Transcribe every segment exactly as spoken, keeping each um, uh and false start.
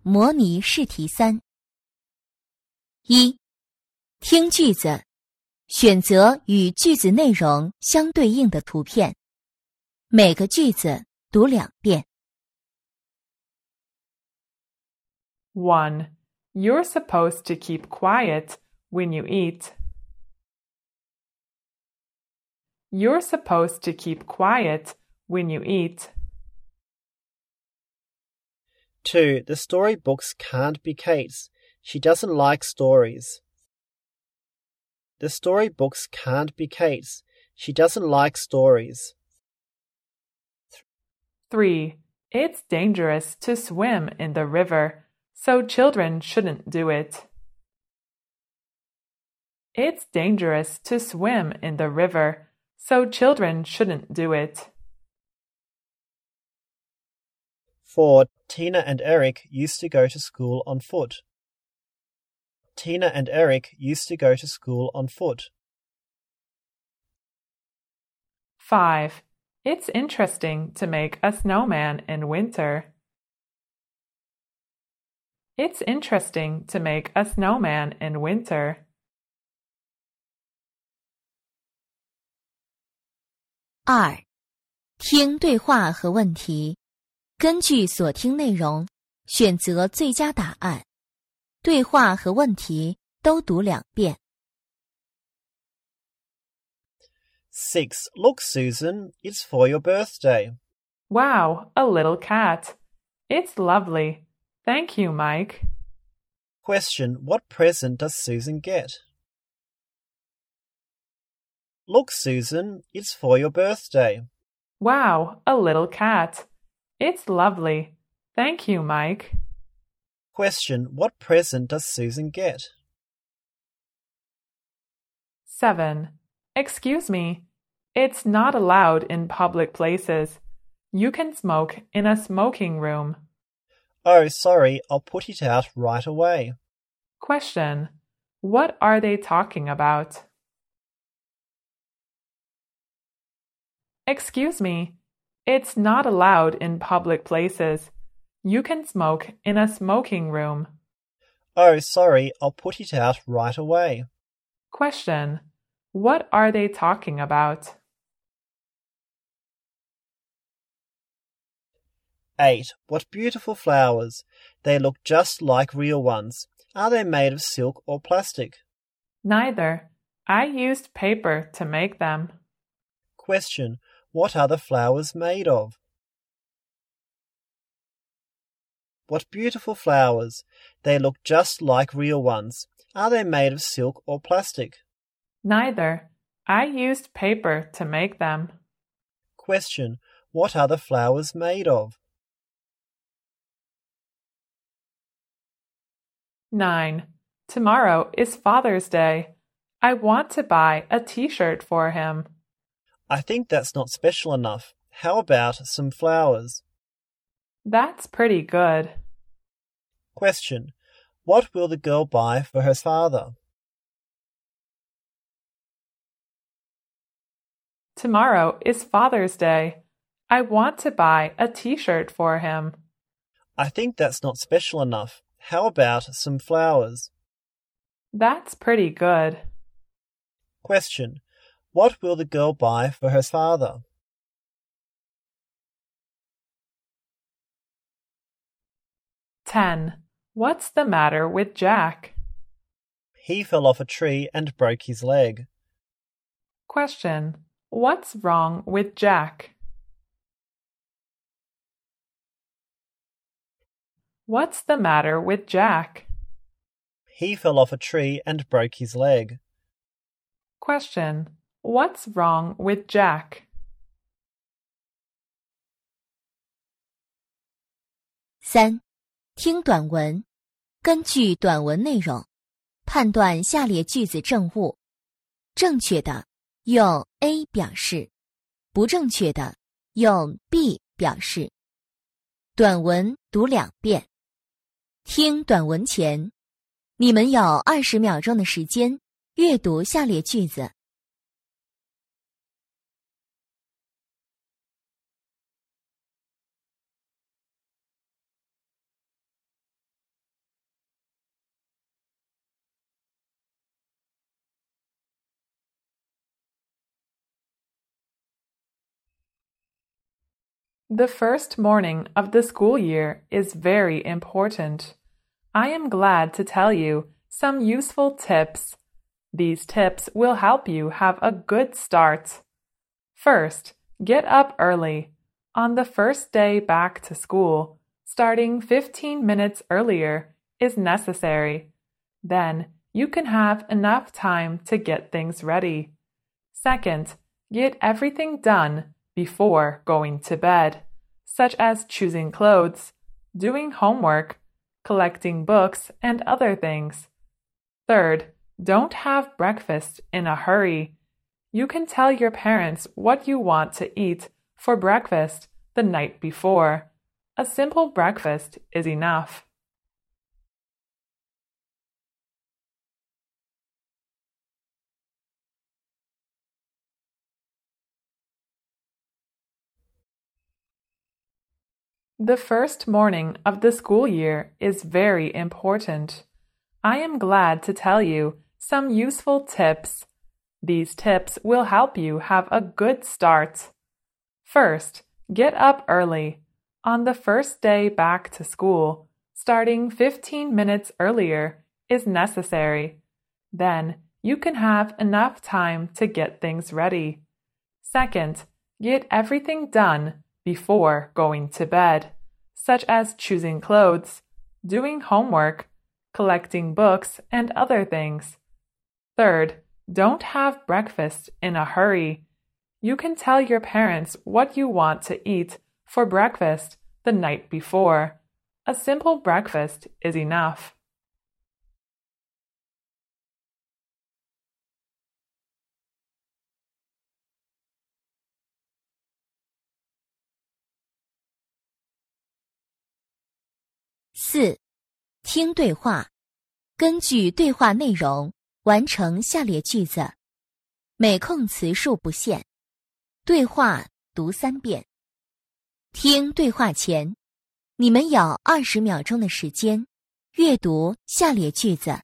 模拟试题三。一、听句子，选择与句子内容相对应的图片，每个句子读两遍。 one. You're supposed to keep quiet when you eat. You're supposed to keep quiet when you eat. two. The storybooks can't be Kate's. She doesn't like stories. The storybooks can't be Kate's. She doesn't like stories. three. It's dangerous to swim in the river, so children shouldn't do it. It's dangerous to swim in the river, so children shouldn't do it. four. Tina and Eric used to go to school on foot. Tina and Eric used to go to school on foot. five. It's interesting to make a snowman in winter. It's interesting to make a snowman in winter. 二、听对话和问题，根据所听内容，选择最佳答案。对话和问题都读两遍。 six. Look, Susan, it's for your birthday. Wow, a little cat. It's lovely. Thank you, Mike. Question. What present does Susan get? Look, Susan, it's for your birthday. Wow, a little cat. It's lovely. Thank you, Mike. Question. What present does Susan get? seven. Excuse me. It's not allowed in public places. You can smoke in a smoking room. Oh, sorry, I'll put it out right away. Question. What are they talking about? Excuse me. It's not allowed in public places. You can smoke in a smoking room. Oh, sorry, I'll put it out right away. Question. What are they talking about? eight. What beautiful flowers. They look just like real ones. Are they made of silk or plastic? Neither. I used paper to make them. Question. What are the flowers made of? What beautiful flowers. They look just like real ones. Are they made of silk or plastic? Neither. I used paper to make them. Question. What are the flowers made of? nine. Tomorrow is Father's Day. I want to buy a t-shirt for him. I think that's not special enough. How about some flowers? That's pretty good. Question. What will the girl buy for her father? Tomorrow is Father's Day. I want to buy a t-shirt for him. I think that's not special enough. How about some flowers? That's pretty good. Question. What will the girl buy for her father? ten. What's the matter with Jack? He fell off a tree and broke his leg. Question. What's wrong with Jack? What's the matter with Jack? He fell off a tree and broke his leg. Question. What's wrong with Jack? 三、听短文，根据短文内容，判断下列句子正误。正确的用 A 表示，不正确的用 B 表示。短文读两遍。听短文前，你们有二十秒钟的时间阅读下列句子。 The first morning of the school year is very important. I am glad to tell you some useful tips. These tips will help you have a good start. First, get up early. On the first day back to school, starting fifteen minutes earlier is necessary. Then, you can have enough time to get things ready. Second, get everything done before going to bed, such as choosing clothes, doing homework, collecting books, and other things. Third, don't have breakfast in a hurry. You can tell your parents what you want to eat for breakfast the night before. A simple breakfast is enough. The first morning of the school year is very important. I am glad to tell you some useful tips. These tips will help you have a good start. First, get up early. On the first day back to school, starting fifteen minutes earlier is necessary. Then, you can have enough time to get things ready. Second, get everything done before going to bed, such as choosing clothes, doing homework, collecting books, and other things. Third, don't have breakfast in a hurry. You can tell your parents what you want to eat for breakfast the night before. A simple breakfast is enough. 四、听对话，根据对话内容完成下列句子，每空词数不限。对话读三遍。听对话前，你们有二十秒钟的时间阅读下列句子。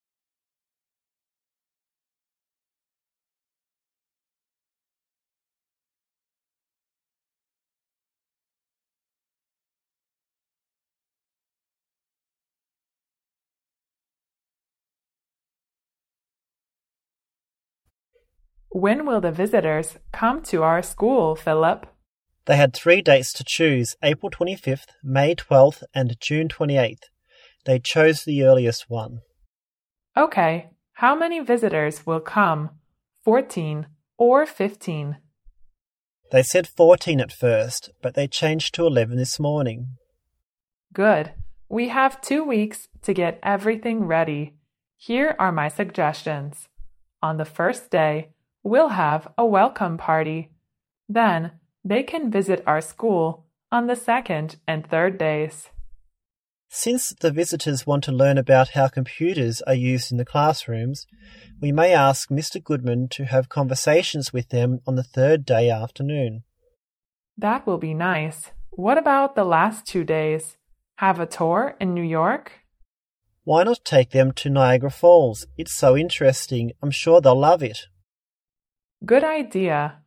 When will the visitors come to our school, Philip? They had three dates to choose, April twenty-fifth, May twelfth, and June twenty-eighth. They chose the earliest one. Okay, how many visitors will come? Fourteen or fifteen? They said fourteen at first, but they changed to eleven this morning. Good. We have two weeks to get everything ready. Here are my suggestions. On the first day, we'll have a welcome party. Then, they can visit our school on the second and third days. Since the visitors want to learn about how computers are used in the classrooms, we may ask Mister Goodman to have conversations with them on the third day afternoon. That will be nice. What about the last two days? Have a tour in New York? Why not take them to Niagara Falls? It's so interesting. I'm sure they'll love it. Good idea.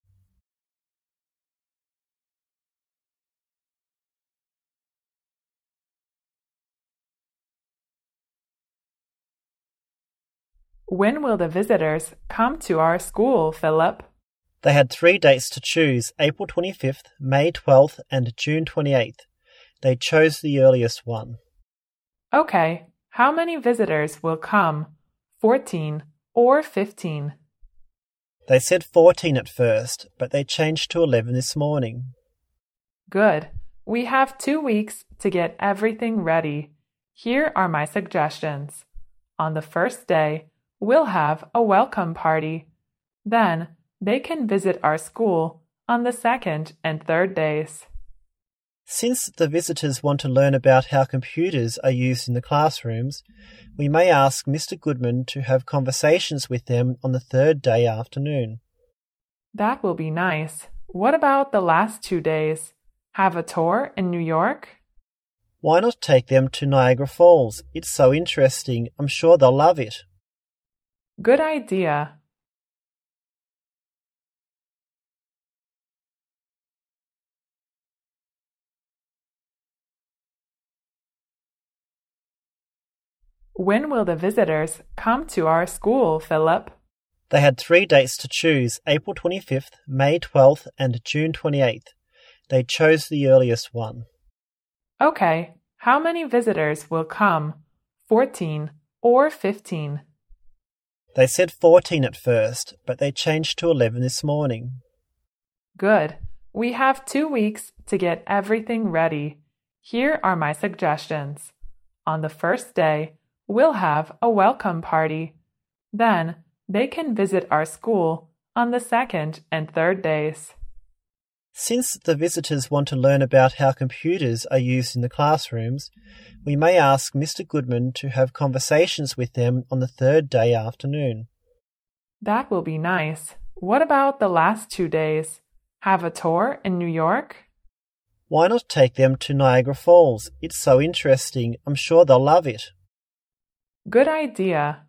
When will the visitors come to our school, Philip? They had three dates to choose, April twenty-fifth, May twelfth, and June twenty-eighth. They chose the earliest one. Okay, how many visitors will come? Fourteen or fifteen? They said fourteen at first, but they changed to eleven this morning. Good. We have two weeks to get everything ready. Here are my suggestions. On the first day, we'll have a welcome party. Then, they can visit our school on the second and third days. Since the visitors want to learn about how computers are used in the classrooms, we may ask Mister Goodman to have conversations with them on the third day afternoon. That will be nice. What about the last two days? Have a tour in New York? Why not take them to Niagara Falls? It's so interesting. I'm sure they'll love it. Good idea. When will the visitors come to our school, Philip? They had three dates to choose, April twenty-fifth, May twelfth, and June twenty-eighth. They chose the earliest one. Okay, how many visitors will come? Fourteen or fifteen? They said fourteen at first, but they changed to eleven this morning. Good. We have two weeks to get everything ready. Here are my suggestions. On the first day, we'll have a welcome party. Then, they can visit our school on the second and third days. Since the visitors want to learn about how computers are used in the classrooms, we may ask Mister Goodman to have conversations with them on the third day afternoon. That will be nice. What about the last two days? Have a tour in New York? Why not take them to Niagara Falls? It's so interesting. I'm sure they'll love it. Good idea.